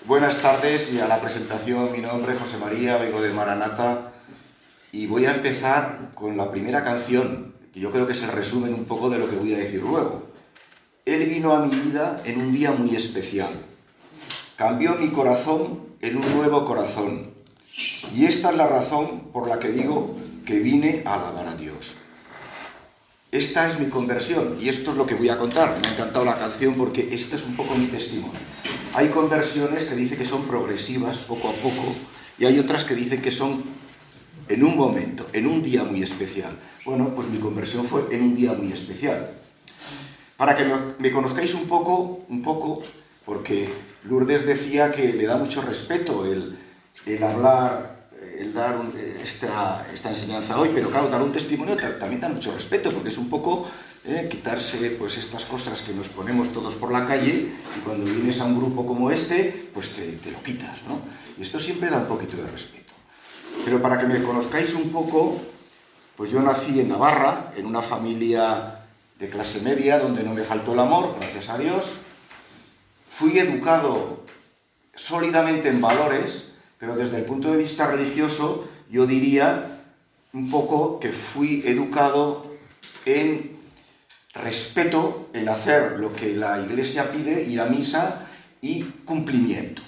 Buenas tardes y a la presentación. Mi nombre es José María, vengo de Maranata y voy a empezar con la primera canción, que yo creo que es el resumen un poco de lo que voy a decir luego. Él vino a mi vida en un día muy especial. Cambió mi corazón en un nuevo corazón. Y esta es la razón por la que digo que vine a alabar a Dios. Esta es mi conversión y esto es lo que voy a contar. Me ha encantado la canción porque este es un poco mi testimonio. Hay conversiones que dicen que son progresivas, poco a poco, y hay otras que dicen que son en un momento, en un día muy especial. Bueno, pues mi conversión fue en un día muy especial. Para que me conozcáis un poco, porque Lourdes decía que le da mucho respeto el hablar, el dar esta enseñanza hoy, pero claro, dar un testimonio también da mucho respeto, porque es un poco quitarse pues estas cosas que nos ponemos todos por la calle, y cuando vienes a un grupo como este, pues te lo quitas, ¿no? Y esto siempre da un poquito de respeto. Pero para que me conozcáis un poco, pues yo nací en Navarra, en una familia de clase media, donde no me faltó el amor, gracias a Dios. Fui educado sólidamente en valores, pero desde el punto de vista religioso, yo diría un poco que fui educado en respeto, en hacer lo que la Iglesia pide, ir a misa y cumplimiento.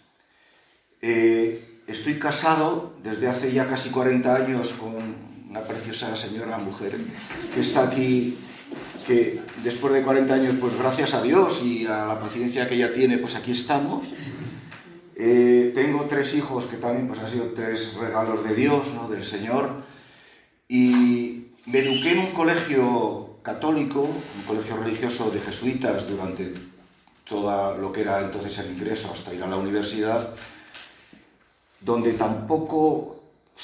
Estoy casado desde hace ya casi 40 años con una preciosa señora mujer que está aquí, que después de 40 años, pues gracias a Dios y a la paciencia que ella tiene, pues aquí estamos. Tengo 3 hijos que también pues han sido 3 regalos de Dios, ¿no? Del Señor, y me eduqué en un colegio católico, un colegio religioso de jesuitas durante todo lo que era entonces el ingreso hasta ir a la universidad, donde tampoco,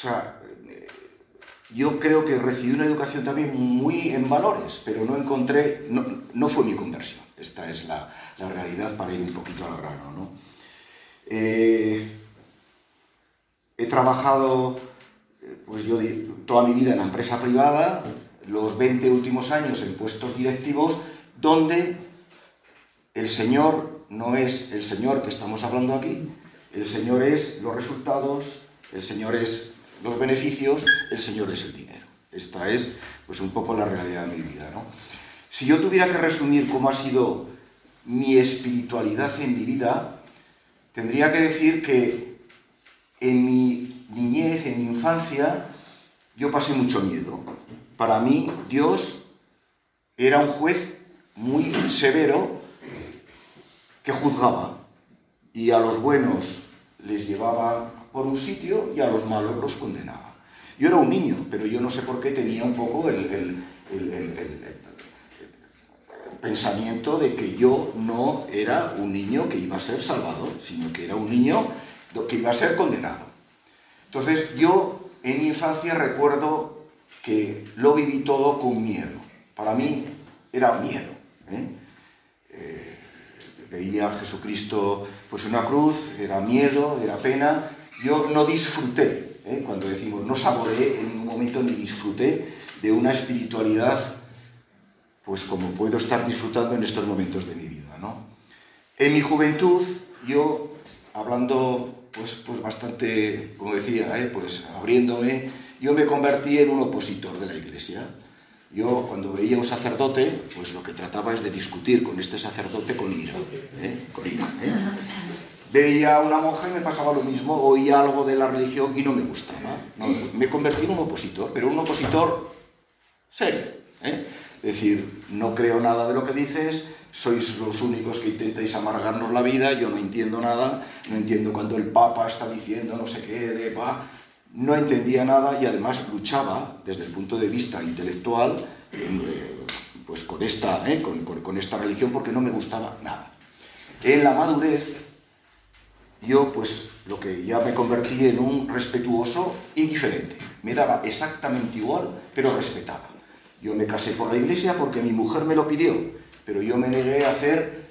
yo creo que recibí una educación también muy en valores, pero no encontré, no fue mi conversión. Esta es la realidad para ir un poquito al grano, ¿no? He trabajado pues yo toda mi vida en la empresa privada, los 20 últimos años en puestos directivos, donde el Señor no es el Señor que estamos hablando aquí, el Señor es los resultados, el Señor es los beneficios, el Señor es el dinero. Esta es pues un poco la realidad de mi vida, ¿no? Si yo tuviera que resumir cómo ha sido mi espiritualidad en mi vida, tendría que decir que en mi niñez, en mi infancia, yo pasé mucho miedo. Para mí, Dios era un juez muy severo que juzgaba. Y a los buenos les llevaba por un sitio y a los malos los condenaba. Yo era un niño, pero yo no sé por qué tenía un poco el pensamiento de que yo no era un niño que iba a ser salvado, sino que era un niño que iba a ser condenado. Entonces yo en mi infancia recuerdo que lo viví todo con miedo. Para mí era miedo. Veía a Jesucristo pues en una cruz, era miedo, era pena. Yo no disfruté, cuando decimos no saboreé en ningún momento ni disfruté de una espiritualidad pues como puedo estar disfrutando en estos momentos de mi vida, ¿no? En mi juventud, yo, hablando pues bastante, como decía, pues abriéndome, yo me convertí en un opositor de la Iglesia. Yo, cuando veía a un sacerdote, pues lo que trataba es de discutir con este sacerdote con ira. Veía a una monja y me pasaba lo mismo, oía algo de la religión y no me gustaba. No, me convertí en un opositor, pero un opositor serio, Es decir, no creo nada de lo que dices, sois los únicos que intentáis amargarnos la vida, yo no entiendo nada, no entiendo cuando el Papa está diciendo no sé qué, no entendía nada y además luchaba desde el punto de vista intelectual pues con esta religión porque no me gustaba nada. En la madurez, yo pues lo que ya me convertí en un respetuoso indiferente, me daba exactamente igual, pero respetaba. Yo me casé por la Iglesia porque mi mujer me lo pidió, pero yo me negué a hacer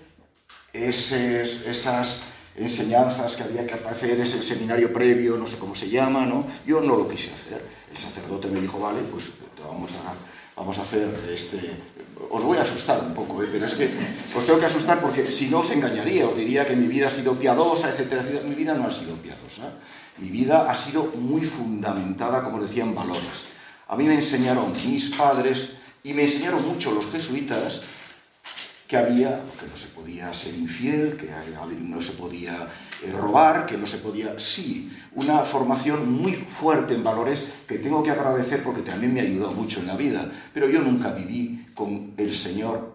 esas enseñanzas que había que hacer, ese seminario previo, no sé cómo se llama, ¿no? Yo no lo quise hacer. El sacerdote me dijo, vale, pues te vamos vamos a hacer os voy a asustar un poco, pero es que os tengo que asustar porque si no os engañaría, os diría que mi vida ha sido piadosa, etcétera, etcétera. Mi vida no ha sido piadosa. Mi vida ha sido muy fundamentada, como decía, en valores. A mí me enseñaron mis padres y me enseñaron mucho los jesuitas que no se podía ser infiel, que no se podía robar, que no se podía... Sí, una formación muy fuerte en valores que tengo que agradecer porque también me ha ayudado mucho en la vida. Pero yo nunca viví con el Señor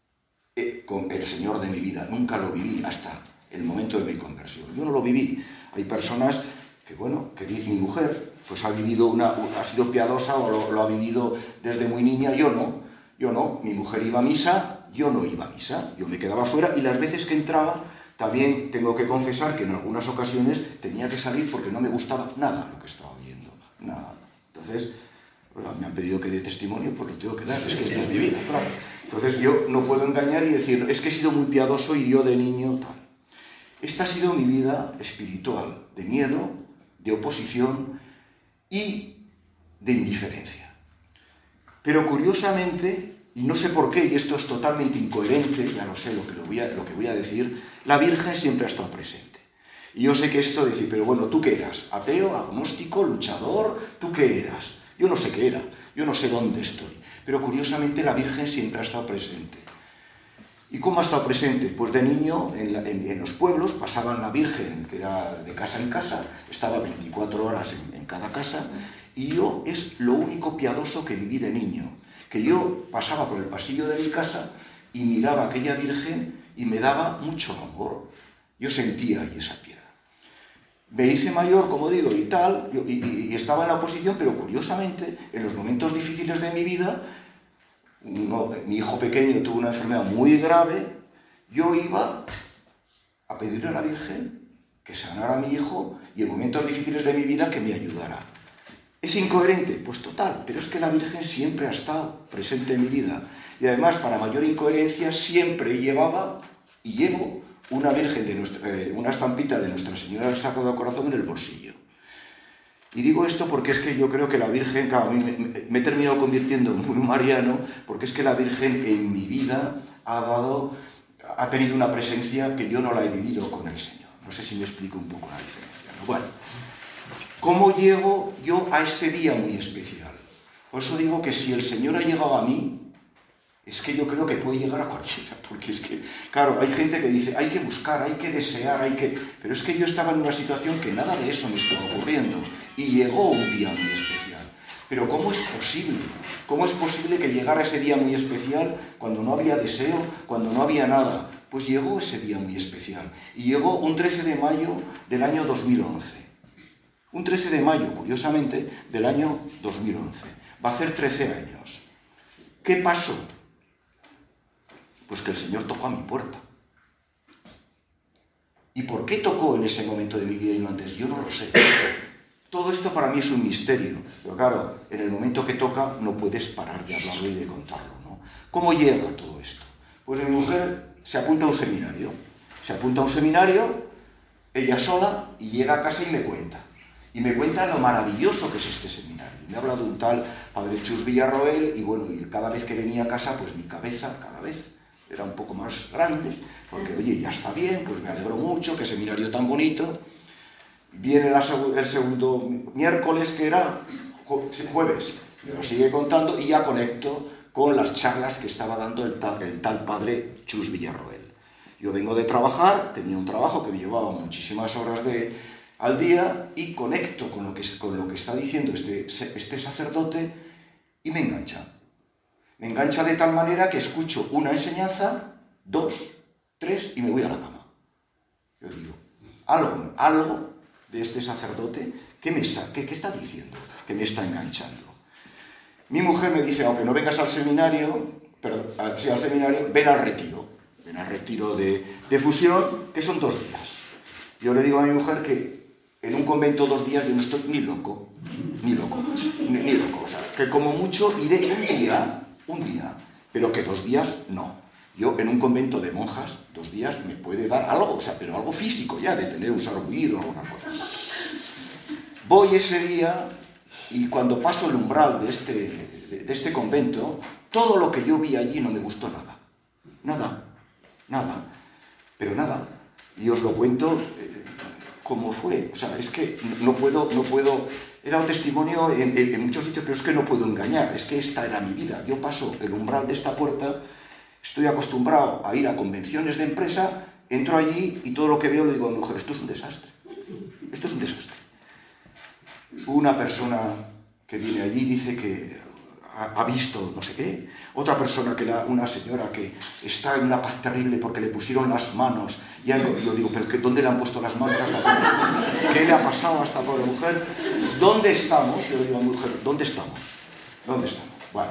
de mi vida. Nunca lo viví hasta el momento de mi conversión. Yo no lo viví. Hay personas que, bueno, que mi mujer pues ha sido piadosa o lo ha vivido desde muy niña. Yo no. Mi mujer iba a misa. Yo no iba a misa, yo me quedaba fuera y las veces que entraba también tengo que confesar que en algunas ocasiones tenía que salir porque no me gustaba nada lo que estaba viendo, nada. Entonces, me han pedido que dé testimonio, pues lo tengo que dar, es que esta es mi vida, claro. Entonces yo no puedo engañar y decir, es que he sido muy piadoso y yo de niño tal. Esta ha sido mi vida espiritual, de miedo, de oposición y de indiferencia. Pero curiosamente... Y no sé por qué, y esto es totalmente incoherente, ya lo sé lo que voy a decir, la Virgen siempre ha estado presente. Y yo sé que esto decir, pero bueno, ¿tú qué eras? ¿Ateo, agnóstico, luchador? ¿Tú qué eras? Yo no sé qué era, yo no sé dónde estoy. Pero curiosamente la Virgen siempre ha estado presente. ¿Y cómo ha estado presente? Pues de niño, en los pueblos, pasaban la Virgen, que era de casa en casa, estaba 24 horas en cada casa, y yo es lo único piadoso que viví de niño. Que yo pasaba por el pasillo de mi casa y miraba a aquella Virgen y me daba mucho amor. Yo sentía ahí esa piedra. Me hice mayor, como digo, y tal, y estaba en la oposición, pero curiosamente, en los momentos difíciles de mi vida, mi hijo pequeño tuvo una enfermedad muy grave, yo iba a pedirle a la Virgen que sanara a mi hijo y en momentos difíciles de mi vida que me ayudara. ¿Es incoherente? Pues total, pero es que la Virgen siempre ha estado presente en mi vida. Y además, para mayor incoherencia, siempre llevaba y llevo una Virgen una estampita de Nuestra Señora del Sagrado Corazón en el bolsillo. Y digo esto porque es que yo creo que la Virgen, claro, a mí me he terminado convirtiendo en un mariano, porque es que la Virgen en mi vida ha tenido una presencia que yo no la he vivido con el Señor. No sé si me explico un poco la diferencia, ¿no? Bueno. ¿Cómo llego yo a este día muy especial? Por eso digo que si el Señor ha llegado a mí, es que yo creo que puede llegar a cualquiera, porque es que, claro, hay gente que dice, hay que buscar, hay que desear, pero es que yo estaba en una situación que nada de eso me estaba ocurriendo, y llegó un día muy especial. Pero ¿cómo es posible? ¿Cómo es posible que llegara ese día muy especial cuando no había deseo, cuando no había nada? Pues llegó ese día muy especial, y llegó un 13 de mayo del año 2011. Un 13 de mayo, curiosamente, del año 2011. Va a hacer 13 años. ¿Qué pasó? Pues que el Señor tocó a mi puerta. ¿Y por qué tocó en ese momento de mi vida y no antes? Yo no lo sé. Todo esto para mí es un misterio. Pero claro, en el momento que toca no puedes parar de hablarlo y de contarlo, ¿no? ¿Cómo llega todo esto? Pues mi mujer se apunta a un seminario. Se apunta a un seminario, ella sola, y llega a casa y me cuenta. Y me cuenta lo maravilloso que es este seminario. Me habla de un tal Padre Chus Villarroel y bueno, y cada vez que venía a casa, pues mi cabeza cada vez era un poco más grande, porque oye, ya está bien, pues me alegro mucho, qué seminario tan bonito. Viene el segundo miércoles, que era jueves, me lo sigue contando y ya conecto con las charlas que estaba dando el tal Padre Chus Villarroel. Yo vengo de trabajar, tenía un trabajo que me llevaba muchísimas horas al día y conecto con lo que está diciendo este sacerdote y me engancha. Me engancha de tal manera que escucho una enseñanza, 2, 3 y me voy a la cama. Yo digo, algo de este sacerdote, ¿qué está diciendo? Que me está enganchando. Mi mujer me dice, aunque no vengas al seminario, ven al retiro. Ven al retiro de fusión, que son 2 días. Yo le digo a mi mujer que en un convento 2 días yo no estoy ni loco. O sea, que como mucho iré un día, pero que 2 días no. Yo en un convento de monjas 2 días me puede dar algo, o sea, pero algo físico ya, de tener un sarpullido o alguna cosa. Voy ese día Y cuando paso el umbral de este convento, todo lo que yo vi allí no me gustó nada. Nada. Pero nada. Y os lo cuento como fue. O sea, es que no puedo. He dado testimonio en muchos sitios, pero es que no puedo engañar. Es que esta era mi vida. Yo paso el umbral de esta puerta, estoy acostumbrado a ir a convenciones de empresa, entro allí y todo lo que veo le digo a mi mujer, esto es un desastre. Esto es un desastre. Una persona que viene allí dice que ha visto no sé qué. Otra persona, una señora que está en una paz terrible porque le pusieron las manos. Y yo digo, ¿pero dónde le han puesto las manos a esta pobre? ¿Qué le ha pasado a esta pobre mujer? ¿Dónde estamos? Yo le digo a mi mujer, ¿dónde estamos? Bueno,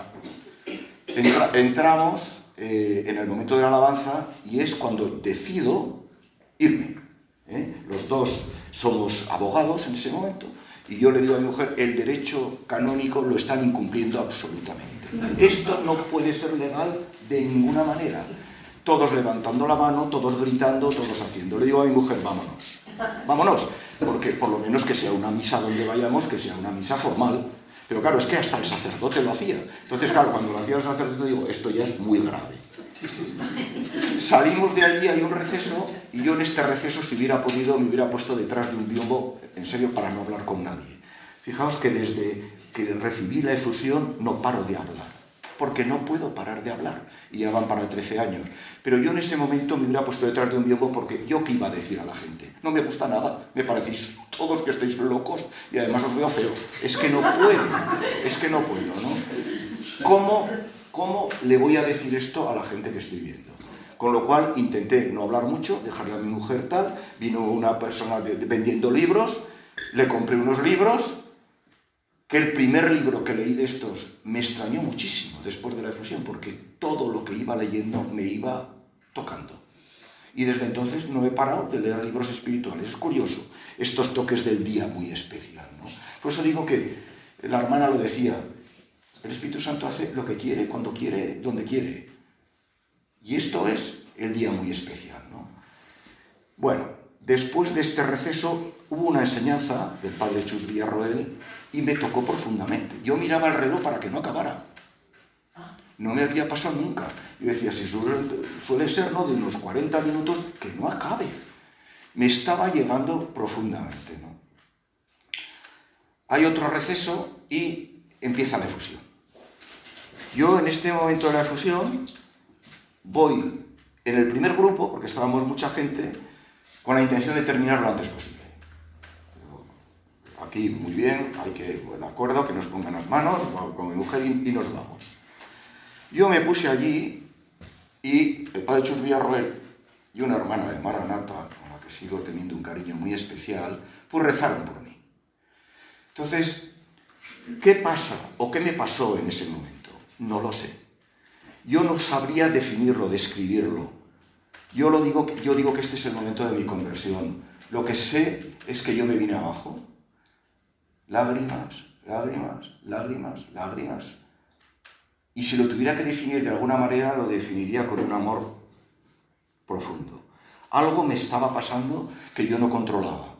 entramos en el momento de la alabanza y es cuando decido irme. Los dos somos abogados en ese momento. Y yo le digo a mi mujer, el derecho canónico lo están incumpliendo absolutamente. Esto no puede ser legal de ninguna manera. Todos levantando la mano, todos gritando, todos haciendo. Le digo a mi mujer, vámonos, porque por lo menos que sea una misa donde vayamos, que sea una misa formal. Pero claro, es que hasta el sacerdote lo hacía. Entonces, claro, cuando lo hacía el sacerdote digo, esto ya es muy grave. Salimos de allí, hay un receso, y yo en este receso, si hubiera podido, me hubiera puesto detrás de un biombo, en serio, para no hablar con nadie. Fijaos que desde que recibí la efusión no paro de hablar, porque no puedo parar de hablar, y ya van para 13 años. Pero yo en ese momento me hubiera puesto detrás de un biombo porque yo qué iba a decir a la gente. No me gusta nada, me parecéis todos que estáis locos y además os veo feos. Es que no puedo, ¿no? ¿Cómo le voy a decir esto a la gente que estoy viendo? Con lo cual intenté no hablar mucho, dejarle a mi mujer tal, vino una persona vendiendo libros, le compré unos libros, que el primer libro que leí de estos me extrañó muchísimo después de la efusión, porque todo lo que iba leyendo me iba tocando. Y desde entonces no he parado de leer libros espirituales. Es curioso, estos toques del día muy especial, ¿no? Por eso digo que la hermana lo decía, el Espíritu Santo hace lo que quiere, cuando quiere, donde quiere. Y esto es el día muy especial, ¿no? Bueno, después de este receso hubo una enseñanza del padre Chus Villarroel y me tocó profundamente. Yo miraba el reloj para que no acabara. No me había pasado nunca. Yo decía, si suele ser, ¿no?, de unos 40 minutos, que no acabe. Me estaba llegando profundamente, ¿no? Hay otro receso y empieza la efusión. Yo en este momento de la efusión voy en el primer grupo, porque estábamos mucha gente, con la intención de terminar lo antes posible. Aquí, muy bien, hay que, de acuerdo, que nos pongan las manos, con mi mujer y nos vamos. Yo me puse allí y el padre Chus Villarroel y una hermana de Maranata, con la que sigo teniendo un cariño muy especial, pues rezaron por mí. Entonces, ¿qué pasa o qué me pasó en ese momento? No lo sé. Yo no sabría definirlo, describirlo. Yo digo que este es el momento de mi conversión. Lo que sé es que yo me vine abajo. Lágrimas, lágrimas, lágrimas, lágrimas. Y si lo tuviera que definir de alguna manera, lo definiría con un amor profundo. Algo me estaba pasando que yo no controlaba.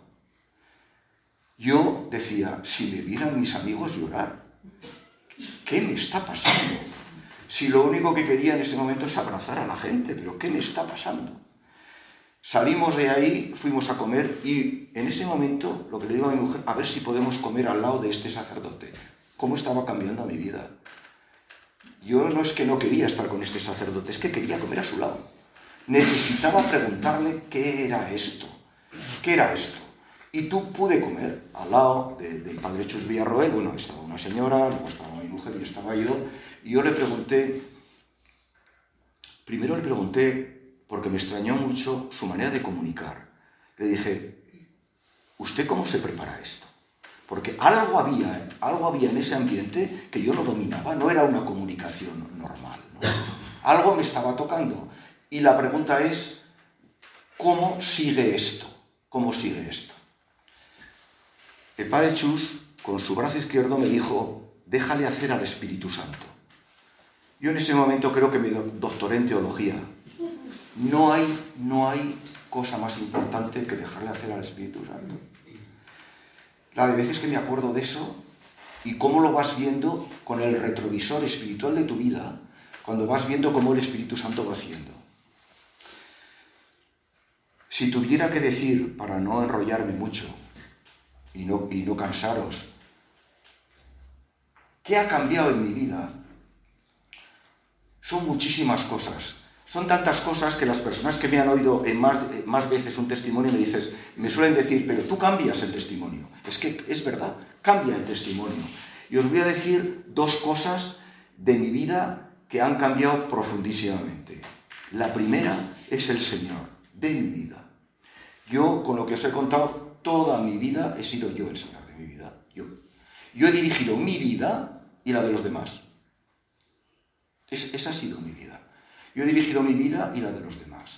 Yo decía, si me vieran mis amigos llorar, ¿qué me está pasando? Si lo único que quería en ese momento es abrazar a la gente, ¿pero qué me está pasando? Salimos de ahí, fuimos a comer y en ese momento lo que le digo a mi mujer, a ver si podemos comer al lado de este sacerdote. ¿Cómo estaba cambiando mi vida? Yo no es que no quería estar con este sacerdote, es que quería comer a su lado. Necesitaba preguntarle qué era esto. ¿Qué era esto? Y tú pude comer al lado del padre Chus Villarroel. Bueno, estaba una señora, luego estaba mi mujer y estaba yo. Y yo le pregunté, primero le pregunté, porque me extrañó mucho su manera de comunicar. Le dije, ¿usted cómo se prepara esto? Porque algo había en ese ambiente que yo no dominaba, no era una comunicación normal, ¿no? Algo me estaba tocando. Y la pregunta es, ¿cómo sigue esto? ¿Cómo sigue esto? El padre Chus, con su brazo izquierdo, me dijo, déjale hacer al Espíritu Santo. Yo en ese momento creo que me doctoré en teología. No hay cosa más importante que dejarle hacer al Espíritu Santo. La de veces que me acuerdo de eso, y cómo lo vas viendo con el retrovisor espiritual de tu vida, cuando vas viendo cómo el Espíritu Santo va haciendo. Si tuviera que decir, para no enrollarme mucho y no cansaros, ¿qué ha cambiado en mi vida? Son muchísimas cosas. Son tantas cosas que las personas que me han oído en más veces un testimonio me suelen decir, pero tú cambias el testimonio. Es que es verdad, cambia el testimonio. Y os voy a decir dos cosas de mi vida que han cambiado profundísimamente. La primera es el Señor de mi vida. Yo, con lo que os he contado, toda mi vida he sido yo el Señor de mi vida. Yo he dirigido mi vida y la de los demás. Esa ha sido mi vida. Yo he dirigido mi vida y la de los demás.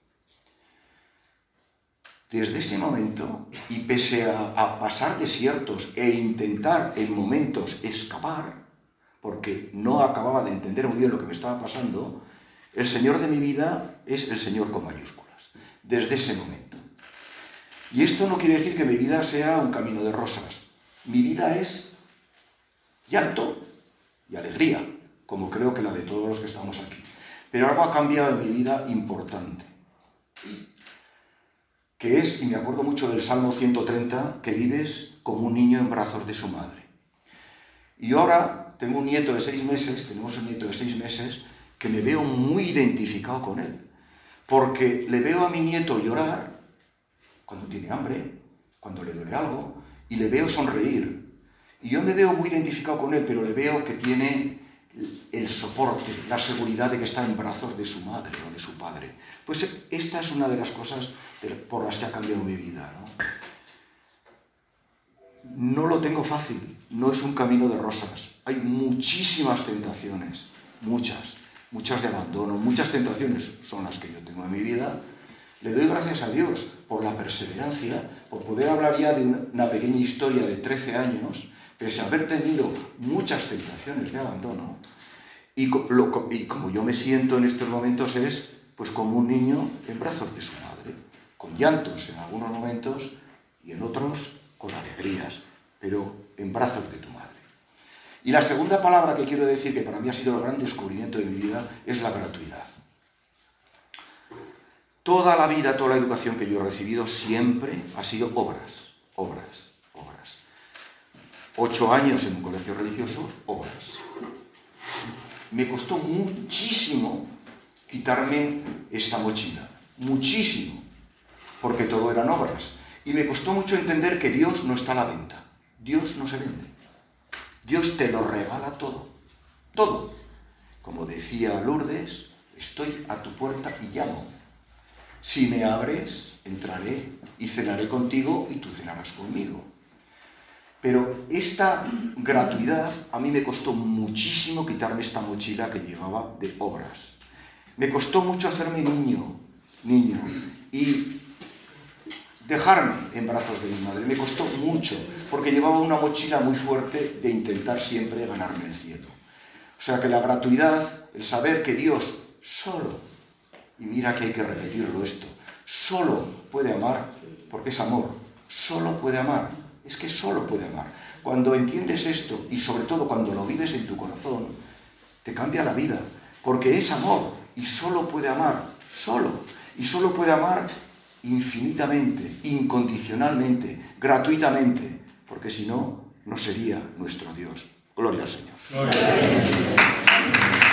Desde ese momento, y pese a pasar desiertos e intentar en momentos escapar, porque no acababa de entender muy bien lo que me estaba pasando, el Señor de mi vida es el Señor con mayúsculas. Desde ese momento. Y esto no quiere decir que mi vida sea un camino de rosas. Mi vida es llanto y alegría, como creo que la de todos los que estamos aquí. Pero algo ha cambiado en mi vida importante, que es, y me acuerdo mucho del Salmo 130, que vives como un niño en brazos de su madre. Y ahora tengo un nieto de 6 meses, tenemos un nieto de 6 meses, que me veo muy identificado con él, porque le veo a mi nieto llorar cuando tiene hambre, cuando le duele algo, y le veo sonreír. Y yo me veo muy identificado con él, pero le veo que tiene el soporte, la seguridad de que está en brazos de su madre o de su padre. Pues esta es una de las cosas por las que ha cambiado mi vida, No lo tengo fácil, no es un camino de rosas. Hay muchísimas tentaciones, muchas de abandono, muchas tentaciones son las que yo tengo en mi vida. Le doy gracias a Dios por la perseverancia, por poder hablar ya de una pequeña historia de 13 años, pese a haber tenido muchas tentaciones de abandono. Y como yo me siento en estos momentos es pues como un niño en brazos de su madre, con llantos en algunos momentos y en otros con alegrías, pero en brazos de tu madre. Y la segunda palabra que quiero decir, que para mí ha sido el gran descubrimiento de mi vida, es la gratuidad. Toda la vida, toda la educación que yo he recibido siempre ha sido obras. 8 años en un colegio religioso, obras. Me costó muchísimo quitarme esta mochila, muchísimo, porque todo eran obras. Y me costó mucho entender que Dios no está a la venta, Dios no se vende. Dios te lo regala todo, todo. Como decía Lourdes, estoy a tu puerta y llamo. Si me abres, entraré y cenaré contigo y tú cenarás conmigo. Pero esta gratuidad a mí me costó muchísimo quitarme esta mochila que llevaba de obras. Me costó mucho hacerme niño, y dejarme en brazos de mi madre. Me costó mucho, porque llevaba una mochila muy fuerte de intentar siempre ganarme el cielo. O sea que la gratuidad, el saber que Dios solo, y mira que hay que repetirlo esto, solo puede amar, porque es amor, solo puede amar, es que solo puede amar. Cuando entiendes esto, y sobre todo cuando lo vives en tu corazón, te cambia la vida, porque es amor, y solo puede amar, y solo puede amar infinitamente, incondicionalmente, gratuitamente, porque si no, no sería nuestro Dios. Gloria al Señor. Gloria.